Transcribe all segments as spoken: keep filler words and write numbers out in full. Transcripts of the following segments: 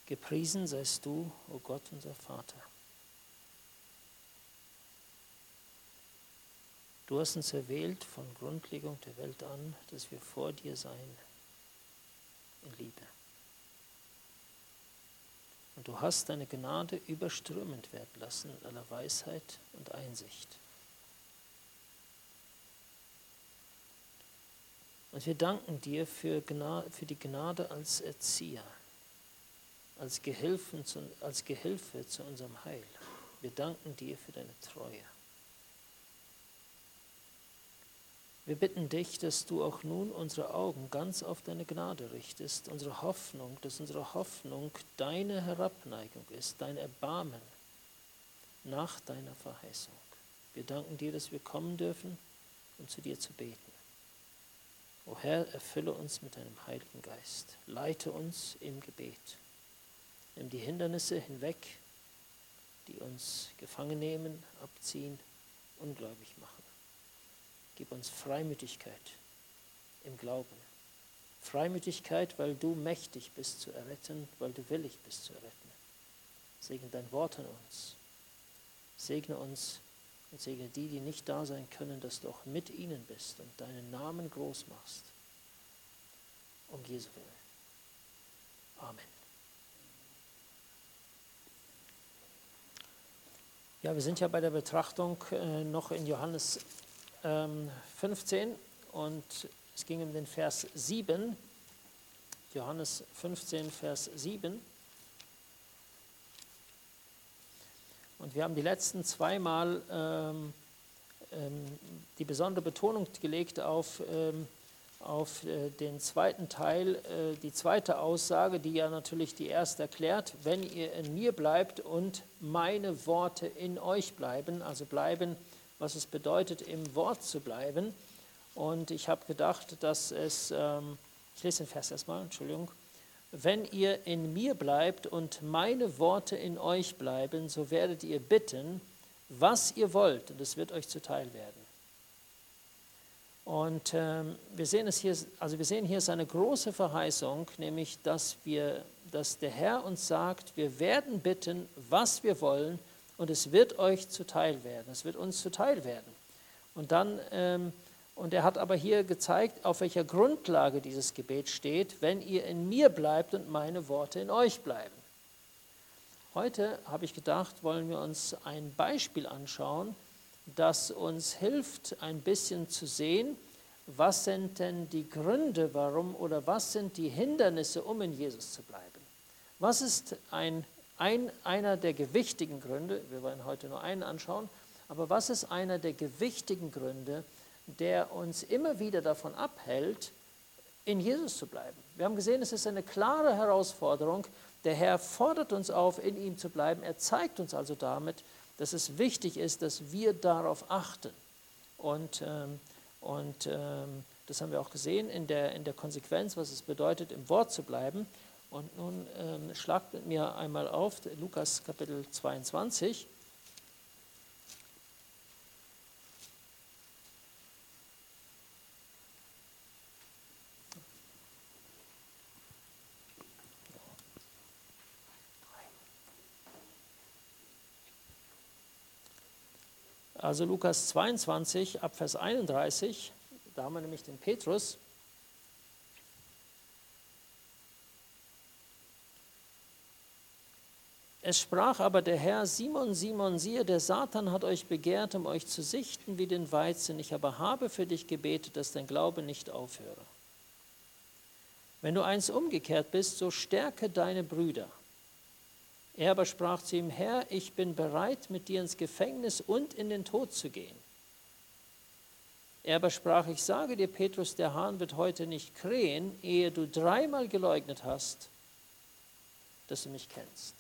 Gepriesen seist du, o Gott, unser Vater. Du hast uns erwählt von Grundlegung der Welt an, dass wir vor dir seien in Liebe. Und du hast deine Gnade überströmend werden lassen in aller Weisheit und Einsicht. Und wir danken dir für, Gnade, für die Gnade als Erzieher, als, Gehilfen zu, als Gehilfe zu unserem Heil. Wir danken dir für deine Treue. Wir bitten dich, dass du auch nun unsere Augen ganz auf deine Gnade richtest, unsere Hoffnung, dass unsere Hoffnung deine Herabneigung ist, dein Erbarmen nach deiner Verheißung. Wir danken dir, dass wir kommen dürfen, um zu dir zu beten. O Herr, erfülle uns mit deinem Heiligen Geist, leite uns im Gebet, nimm die Hindernisse hinweg, die uns gefangen nehmen, abziehen, ungläubig machen. Gib uns Freimütigkeit im Glauben. Freimütigkeit, weil du mächtig bist zu erretten, weil du willig bist zu erretten. Segne dein Wort an uns. Segne uns und segne die, die nicht da sein können, dass du auch mit ihnen bist und deinen Namen groß machst. Um Jesu Willen. Amen. Ja, wir sind ja bei der Betrachtung äh, noch in Johannes fünfzehn und es ging um den Vers sieben, Johannes fünfzehn, Vers sieben. Und wir haben die letzten zweimal ähm, ähm, die besondere Betonung gelegt auf, ähm, auf äh, den zweiten Teil, äh, die zweite Aussage, die ja natürlich die erste erklärt, wenn ihr in mir bleibt und meine Worte in euch bleiben, also bleiben, was es bedeutet, im Wort zu bleiben. Und ich habe gedacht, dass es, ähm, ich lese den Vers erstmal, Entschuldigung, wenn ihr in mir bleibt und meine Worte in euch bleiben, so werdet ihr bitten, was ihr wollt, und es wird euch zuteil werden. Und ähm, wir sehen es hier, also wir sehen hier seine große Verheißung, nämlich, dass wir, dass der Herr uns sagt, wir werden bitten, was wir wollen, und es wird euch zuteil werden, es wird uns zuteil werden. Und dann, ähm, und er hat aber hier gezeigt, auf welcher Grundlage dieses Gebet steht, wenn ihr in mir bleibt und meine Worte in euch bleiben. Heute, habe ich gedacht, wollen wir uns ein Beispiel anschauen, das uns hilft, ein bisschen zu sehen, was sind denn die Gründe, warum oder was sind die Hindernisse, um in Jesus zu bleiben. Was ist ein Ein, einer der gewichtigen Gründe, wir wollen heute nur einen anschauen, aber was ist einer der gewichtigen Gründe, der uns immer wieder davon abhält, in Jesus zu bleiben? Wir haben gesehen, es ist eine klare Herausforderung. Der Herr fordert uns auf, in ihm zu bleiben. Er zeigt uns also damit, dass es wichtig ist, dass wir darauf achten. Und, ähm, und ähm, das haben wir auch gesehen in der, in der Konsequenz, was es bedeutet, im Wort zu bleiben. Und nun ähm, schlagt mit mir einmal auf, Lukas Kapitel zweiundzwanzig. Also Lukas zweiundzwanzig, ab Vers einunddreißig, da haben wir nämlich den Petrus. Es sprach aber der Herr, Simon, Simon, siehe, der Satan hat euch begehrt, um euch zu sichten wie den Weizen. Ich aber habe für dich gebetet, dass dein Glaube nicht aufhöre. Wenn du eins umgekehrt bist, so stärke deine Brüder. Er aber sprach zu ihm, Herr, ich bin bereit, mit dir ins Gefängnis und in den Tod zu gehen. Er aber sprach, ich sage dir, Petrus, der Hahn wird heute nicht krähen, ehe du dreimal geleugnet hast, dass du mich kennst.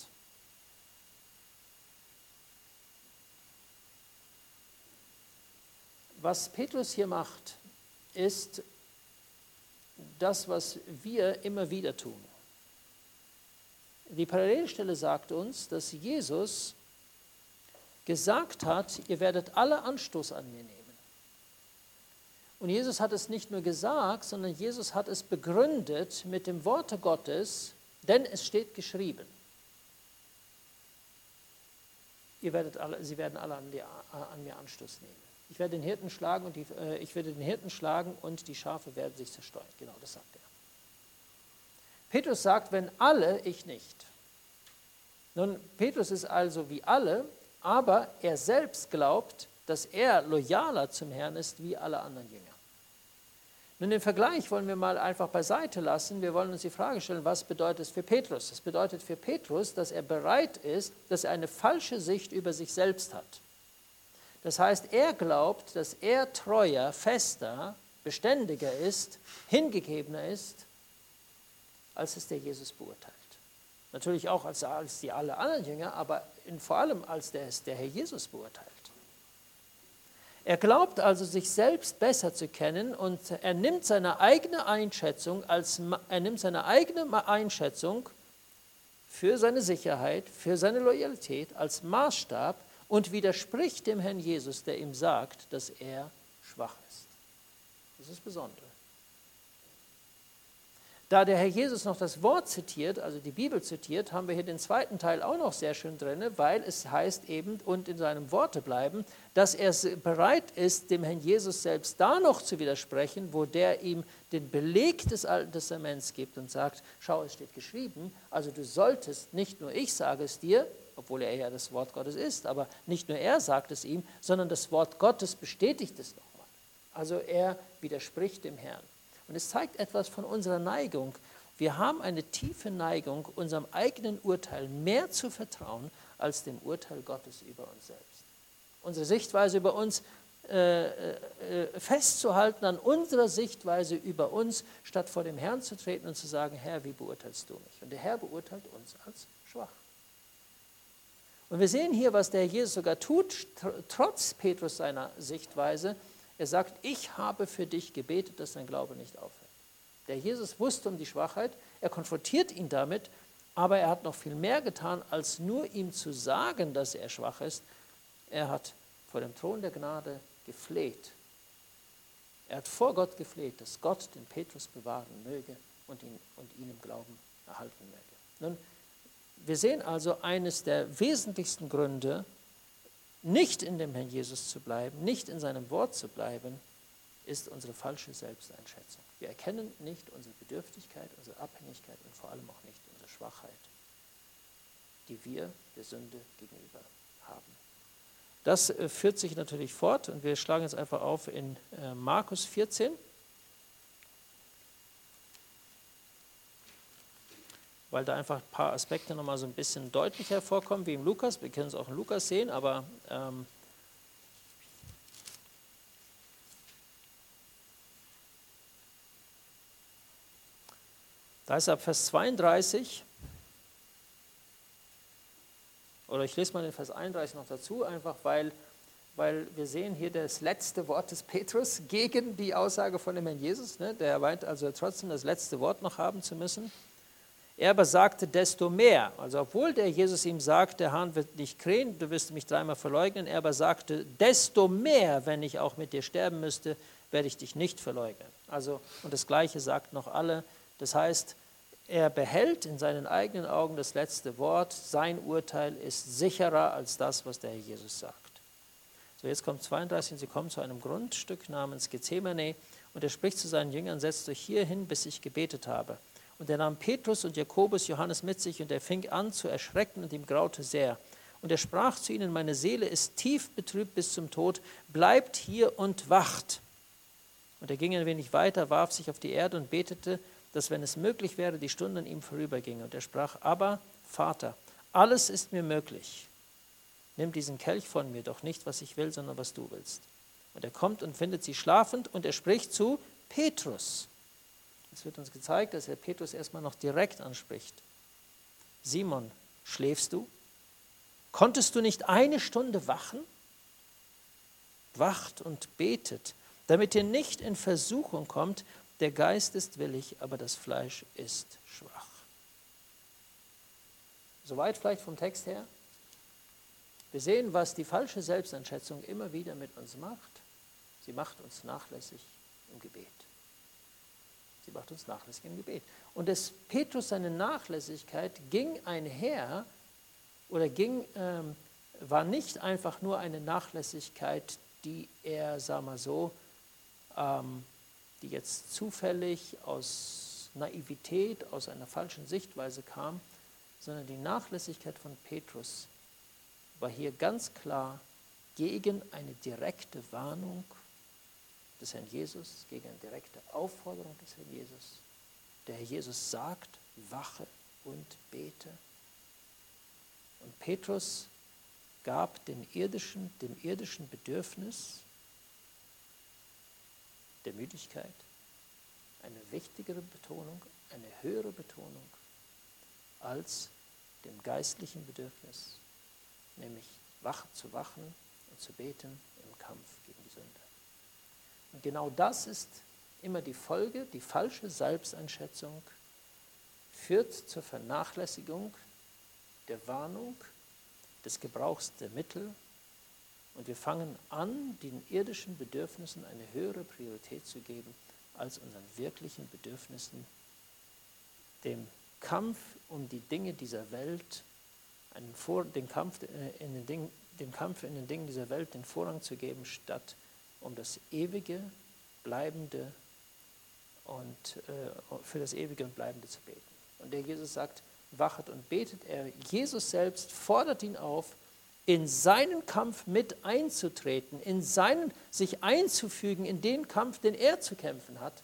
Was Petrus hier macht, ist das, was wir immer wieder tun. Die Parallelstelle sagt uns, dass Jesus gesagt hat, ihr werdet alle Anstoß an mir nehmen. Und Jesus hat es nicht nur gesagt, sondern Jesus hat es begründet mit dem Worte Gottes, denn es steht geschrieben. ihr werdet alle, sie werden alle an, die, an mir Anstoß nehmen. Ich werde den Hirten schlagen und die, äh, ich werde den Hirten schlagen und die Schafe werden sich zerstreuen. Genau, das sagt er. Petrus sagt, wenn alle, ich nicht. Nun, Petrus ist also wie alle, aber er selbst glaubt, dass er loyaler zum Herrn ist wie alle anderen Jünger. Nun, den Vergleich wollen wir mal einfach beiseite lassen. Wir wollen uns die Frage stellen, was bedeutet es für Petrus? Es bedeutet für Petrus, dass er bereit ist, dass er eine falsche Sicht über sich selbst hat. Das heißt, er glaubt, dass er treuer, fester, beständiger ist, hingegebener ist, als es der Jesus beurteilt. Natürlich auch als, als die alle anderen Jünger, aber in, vor allem als der, der Herr Jesus beurteilt. Er glaubt also, sich selbst besser zu kennen und er nimmt seine eigene Einschätzung, als, er nimmt seine eigene Einschätzung für seine Sicherheit, für seine Loyalität als Maßstab und widerspricht dem Herrn Jesus, der ihm sagt, dass er schwach ist. Das ist das Besondere. Da der Herr Jesus noch das Wort zitiert, also die Bibel zitiert, haben wir hier den zweiten Teil auch noch sehr schön drin, weil es heißt eben, und in seinem Worte bleiben, dass er bereit ist, dem Herrn Jesus selbst da noch zu widersprechen, wo der ihm den Beleg des Alten Testaments gibt und sagt, schau, es steht geschrieben, also du solltest, nicht nur ich sage es dir, obwohl er ja das Wort Gottes ist, aber nicht nur er sagt es ihm, sondern das Wort Gottes bestätigt es nochmal. Also er widerspricht dem Herrn. Und es zeigt etwas von unserer Neigung. Wir haben eine tiefe Neigung, unserem eigenen Urteil mehr zu vertrauen, als dem Urteil Gottes über uns selbst. Unsere Sichtweise über uns äh, äh, festzuhalten, an unserer Sichtweise über uns, statt vor dem Herrn zu treten und zu sagen, Herr, wie beurteilst du mich? Und der Herr beurteilt uns als schwach. Und wir sehen hier, was der Herr Jesus sogar tut, tr- trotz Petrus seiner Sichtweise. Er sagt, ich habe für dich gebetet, dass dein Glaube nicht aufhört. Der Jesus wusste um die Schwachheit, er konfrontiert ihn damit, aber er hat noch viel mehr getan, als nur ihm zu sagen, dass er schwach ist. Er hat vor dem Thron der Gnade gefleht. Er hat vor Gott gefleht, dass Gott den Petrus bewahren möge und ihn, und ihn im Glauben erhalten möge. Nun, wir sehen also eines der wesentlichsten Gründe, nicht in dem Herrn Jesus zu bleiben, nicht in seinem Wort zu bleiben, ist unsere falsche Selbsteinschätzung. Wir erkennen nicht unsere Bedürftigkeit, unsere Abhängigkeit und vor allem auch nicht unsere Schwachheit, die wir der Sünde gegenüber haben. Das äh, führt sich natürlich fort und wir schlagen jetzt einfach auf in äh, Markus vierzehn. Weil da einfach ein paar Aspekte nochmal so ein bisschen deutlicher hervorkommen, wie im Lukas. Wir können es auch in Lukas sehen, aber ähm, da ist ab Vers zweiunddreißig, oder ich lese mal den Vers einunddreißig noch dazu, einfach weil, weil wir sehen hier das letzte Wort des Petrus gegen die Aussage von dem Herrn Jesus. Ne? Der meint also trotzdem das letzte Wort noch haben zu müssen. Er aber sagte, desto mehr, also obwohl der Jesus ihm sagt, der Hahn wird nicht krähen, du wirst mich dreimal verleugnen, er aber sagte, desto mehr, wenn ich auch mit dir sterben müsste, werde ich dich nicht verleugnen. Also, und das Gleiche sagt noch alle, das heißt, er behält in seinen eigenen Augen das letzte Wort, sein Urteil ist sicherer als das, was der Herr Jesus sagt. So, jetzt kommt zweiunddreißig und sie kommen zu einem Grundstück namens Gethsemane und er spricht zu seinen Jüngern, setzt euch hier hin, bis ich gebetet habe. Und er nahm Petrus und Jakobus, Johannes mit sich und er fing an zu erschrecken und ihm graute sehr. Und er sprach zu ihnen, meine Seele ist tief betrübt bis zum Tod, bleibt hier und wacht. Und er ging ein wenig weiter, warf sich auf die Erde und betete, dass wenn es möglich wäre, die Stunde an ihm vorüberginge. Und er sprach, aber Vater, alles ist mir möglich. Nimm diesen Kelch von mir, doch nicht, was ich will, sondern was du willst. Und er kommt und findet sie schlafend und er spricht zu Petrus. Es wird uns gezeigt, dass er Petrus erstmal noch direkt anspricht. Simon, schläfst du? Konntest du nicht eine Stunde wachen? Wacht und betet, damit ihr nicht in Versuchung kommt. Der Geist ist willig, aber das Fleisch ist schwach. Soweit vielleicht vom Text her. Wir sehen, was die falsche Selbsteinschätzung immer wieder mit uns macht. Sie macht uns nachlässig im Gebet. Sie macht uns nachlässig im Gebet. Und das Petrus, seine Nachlässigkeit ging einher oder ging ähm, war nicht einfach nur eine Nachlässigkeit, die er, sagen wir so, ähm, die jetzt zufällig aus Naivität, aus einer falschen Sichtweise kam, sondern die Nachlässigkeit von Petrus war hier ganz klar gegen eine direkte Warnung des Herrn Jesus, gegen eine direkte Aufforderung des Herrn Jesus. Der Herr Jesus sagt, wache und bete. Und Petrus gab dem irdischen, dem irdischen Bedürfnis der Müdigkeit eine wichtigere Betonung, eine höhere Betonung als dem geistlichen Bedürfnis, nämlich wach zu wachen und zu beten im Kampf gegen die Sünde. Und genau das ist immer die Folge, die falsche Selbsteinschätzung führt zur Vernachlässigung der Warnung, des Gebrauchs der Mittel, und wir fangen an, den irdischen Bedürfnissen eine höhere Priorität zu geben als unseren wirklichen Bedürfnissen, dem Kampf um die Dinge dieser Welt, einen Vor den Kampf in den Dingen, dem Kampf in den Dingen dieser Welt den Vorrang zu geben, statt um das ewige, bleibende und äh, für das ewige und bleibende zu beten. Und der Jesus sagt, wachet und betet. Er, Jesus selbst fordert ihn auf, in seinen Kampf mit einzutreten, in seinen, sich einzufügen in den Kampf, den er zu kämpfen hat.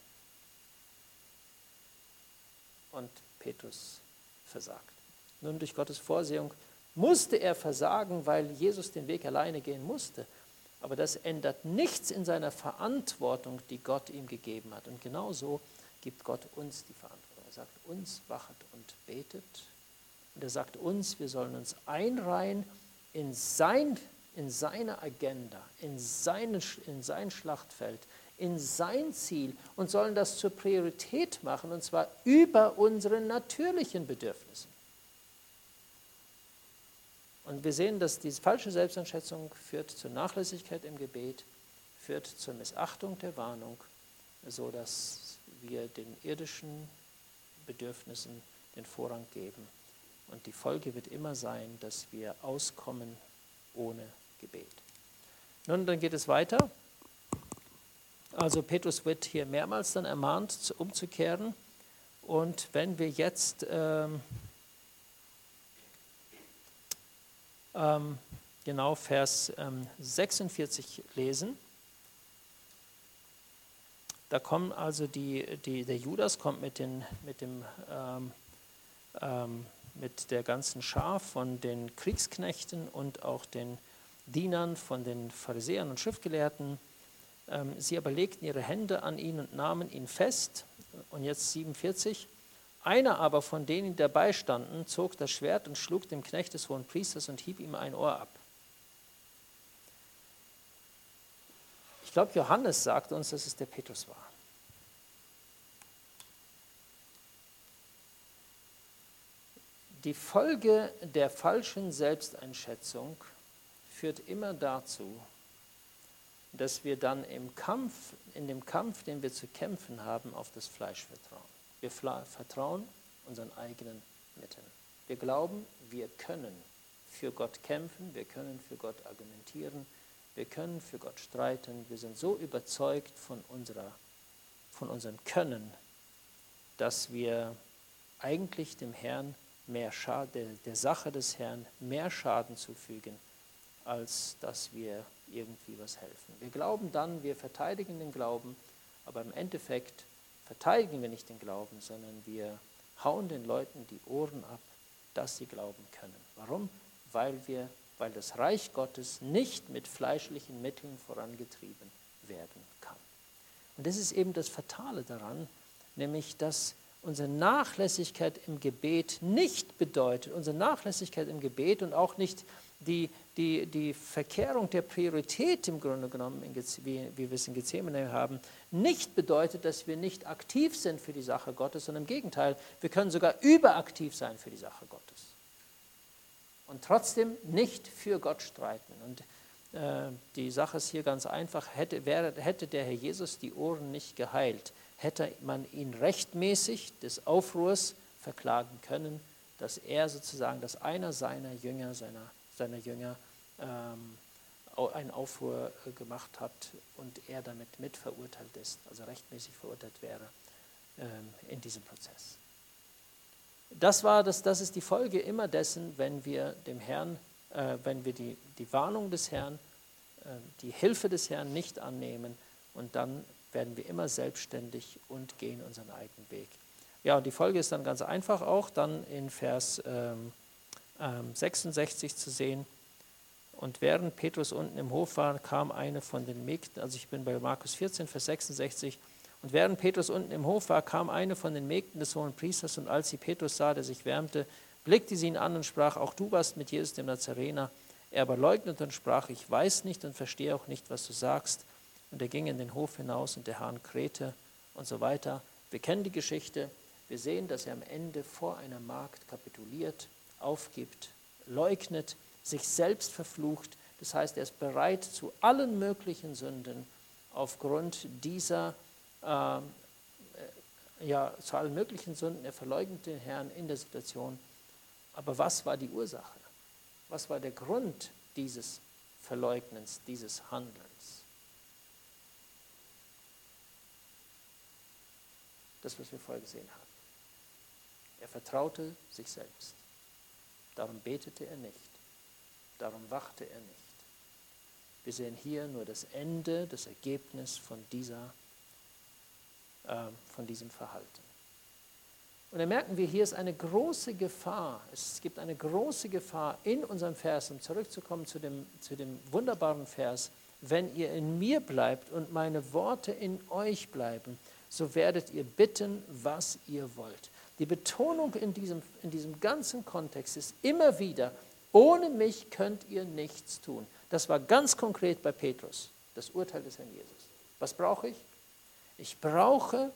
Und Petrus versagt. Nun, durch Gottes Vorsehung musste er versagen, weil Jesus den Weg alleine gehen musste. Aber das ändert nichts in seiner Verantwortung, die Gott ihm gegeben hat. Und genauso gibt Gott uns die Verantwortung. Er sagt uns, wachet und betet. Und er sagt uns, wir sollen uns einreihen in, sein, in seine Agenda, in, seine, in sein Schlachtfeld, in sein Ziel und sollen das zur Priorität machen, und zwar über unsere natürlichen Bedürfnisse. Und wir sehen, dass diese falsche Selbsteinschätzung führt zur Nachlässigkeit im Gebet, führt zur Missachtung der Warnung, sodass wir den irdischen Bedürfnissen den Vorrang geben. Und die Folge wird immer sein, dass wir auskommen ohne Gebet. Nun, dann geht es weiter. Also Petrus wird hier mehrmals dann ermahnt, umzukehren. Und wenn wir jetzt ähm, ähm, genau Vers ähm, sechsundvierzig lesen, da kommen also die, die, der Judas kommt mit, den, mit, dem, ähm, ähm, mit der ganzen Schar von den Kriegsknechten und auch den Dienern von den Pharisäern und Schriftgelehrten. Ähm, sie aber legten ihre Hände an ihn und nahmen ihn fest. Und jetzt siebenundvierzig. Einer aber von denen, die dabei standen, zog das Schwert und schlug dem Knecht des Hohenpriesters und hieb ihm ein Ohr ab. Ich glaube, Johannes sagt uns, dass es der Petrus war. Die Folge der falschen Selbsteinschätzung führt immer dazu, dass wir dann im Kampf, in dem Kampf, den wir zu kämpfen haben, auf das Fleisch vertrauen. Wir vertrauen unseren eigenen Mitteln. Wir glauben, wir können für Gott kämpfen, wir können für Gott argumentieren, wir können für Gott streiten. Wir sind so überzeugt von, unserer, von unserem Können, dass wir eigentlich dem Herrn mehr Schaden, der, der Sache des Herrn mehr Schaden zufügen, als dass wir irgendwie was helfen. Wir glauben dann, wir verteidigen den Glauben, aber im Endeffekt verteidigen wir nicht den Glauben, sondern wir hauen den Leuten die Ohren ab, dass sie glauben können. Warum? Weil, wir, weil das Reich Gottes nicht mit fleischlichen Mitteln vorangetrieben werden kann. Und das ist eben das Fatale daran, nämlich dass unsere Nachlässigkeit im Gebet nicht bedeutet, unsere Nachlässigkeit im Gebet und auch nicht die, die, die Verkehrung der Priorität im Grunde genommen, in, wie, wie wir es in Gethsemane haben, nicht bedeutet, dass wir nicht aktiv sind für die Sache Gottes, sondern im Gegenteil, wir können sogar überaktiv sein für die Sache Gottes und trotzdem nicht für Gott streiten. Und äh, die Sache ist hier ganz einfach, hätte, wäre, hätte der Herr Jesus die Ohren nicht geheilt, hätte man ihn rechtmäßig des Aufruhrs verklagen können, dass er sozusagen, dass einer seiner Jünger, seiner, seiner Jünger ähm, einen Aufruhr gemacht hat und er damit mitverurteilt ist, also rechtmäßig verurteilt wäre ähm, in diesem Prozess. Das, war das, das ist die Folge immer dessen, wenn wir dem Herrn, äh, wenn wir die, die Warnung des Herrn, äh, die Hilfe des Herrn nicht annehmen, und dann werden wir immer selbstständig und gehen unseren eigenen Weg. Ja, und die Folge ist dann ganz einfach auch, dann in Vers ähm, ähm, sechsundsechzig zu sehen. Und während Petrus unten im Hof war, kam eine von den Mägden, also ich bin bei Markus vierzehn, Vers sechsundsechzig, und während Petrus unten im Hof war, kam eine von den Mägden des Hohenpriesters, und als sie Petrus sah, der sich wärmte, blickte sie ihn an und sprach, auch du warst mit Jesus dem Nazarener. Er aber leugnete und sprach, ich weiß nicht und verstehe auch nicht, was du sagst. Und er ging in den Hof hinaus und der Hahn krähte und so weiter. Wir kennen die Geschichte, wir sehen, dass er am Ende vor einer Magd kapituliert, aufgibt, leugnet, sich selbst verflucht. Das heißt, er ist bereit zu allen möglichen Sünden aufgrund dieser, äh, ja, zu allen möglichen Sünden. Er verleugnet den Herrn in der Situation. Aber was war die Ursache? Was war der Grund dieses Verleugnens, dieses Handelns? Das, was wir vorher gesehen haben. Er vertraute sich selbst. Darum betete er nicht. Darum wachte er nicht. Wir sehen hier nur das Ende, das Ergebnis von, dieser, äh, von diesem Verhalten. Und dann merken wir, hier ist eine große Gefahr. Es gibt eine große Gefahr in unserem Vers, um zurückzukommen zu dem, zu dem wunderbaren Vers, wenn ihr in mir bleibt und meine Worte in euch bleiben, so werdet ihr bitten, was ihr wollt. Die Betonung in diesem, in diesem ganzen Kontext ist immer wieder, ohne mich könnt ihr nichts tun. Das war ganz konkret bei Petrus, das Urteil des Herrn Jesus. Was brauche ich? Ich brauche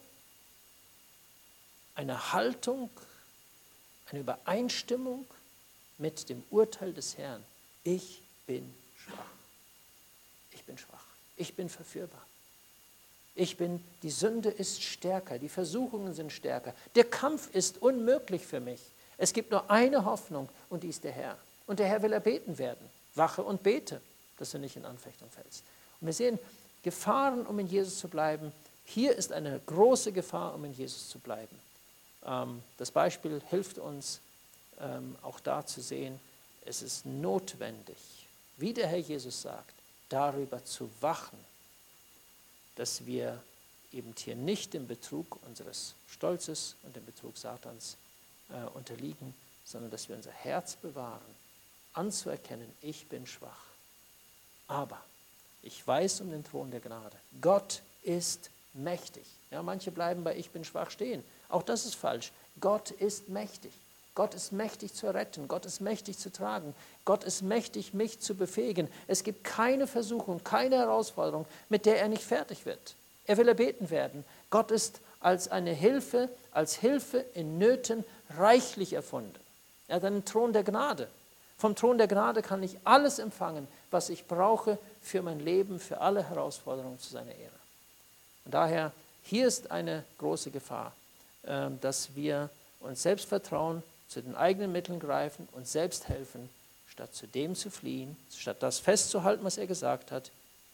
eine Haltung, eine Übereinstimmung mit dem Urteil des Herrn. Ich bin schwach. Ich bin schwach. Ich bin verführbar. Ich bin, die Sünde ist stärker, die Versuchungen sind stärker. Der Kampf ist unmöglich für mich. Es gibt nur eine Hoffnung und die ist der Herr. Und der Herr will erbeten werden. Wache und bete, dass du nicht in Anfechtung fällst. Und wir sehen Gefahren, um in Jesus zu bleiben. Hier ist eine große Gefahr, um in Jesus zu bleiben. Ähm, das Beispiel hilft uns ähm, auch da zu sehen, es ist notwendig, wie der Herr Jesus sagt, darüber zu wachen, dass wir eben hier nicht dem Betrug unseres Stolzes und dem Betrug Satans äh, unterliegen, sondern dass wir unser Herz bewahren, anzuerkennen, ich bin schwach. Aber ich weiß um den Thron der Gnade. Gott ist mächtig. Ja, manche bleiben bei ich bin schwach stehen. Auch das ist falsch. Gott ist mächtig. Gott ist mächtig zu retten. Gott ist mächtig zu tragen. Gott ist mächtig, mich zu befähigen. Es gibt keine Versuchung, keine Herausforderung, mit der er nicht fertig wird. Er will erbeten werden. Gott ist als eine Hilfe, als Hilfe in Nöten reichlich erfunden. Er hat einen Thron der Gnade. Vom Thron der Gnade kann ich alles empfangen, was ich brauche für mein Leben, für alle Herausforderungen zu seiner Ehre. Und daher, hier ist eine große Gefahr, dass wir uns selbst vertrauen, zu den eigenen Mitteln greifen, uns selbst helfen, statt zu dem zu fliehen, statt das festzuhalten, was er gesagt hat,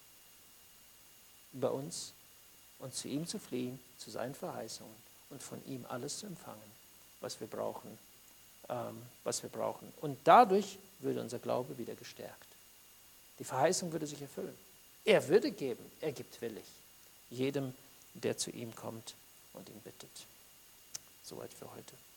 über uns und zu ihm zu fliehen, zu seinen Verheißungen und von ihm alles zu empfangen, was wir brauchen, ähm, was wir brauchen. Und dadurch würde unser Glaube wieder gestärkt. Die Verheißung würde sich erfüllen. Er würde geben, er gibt willig, jedem, der zu ihm kommt und ihn bittet. Soweit für heute.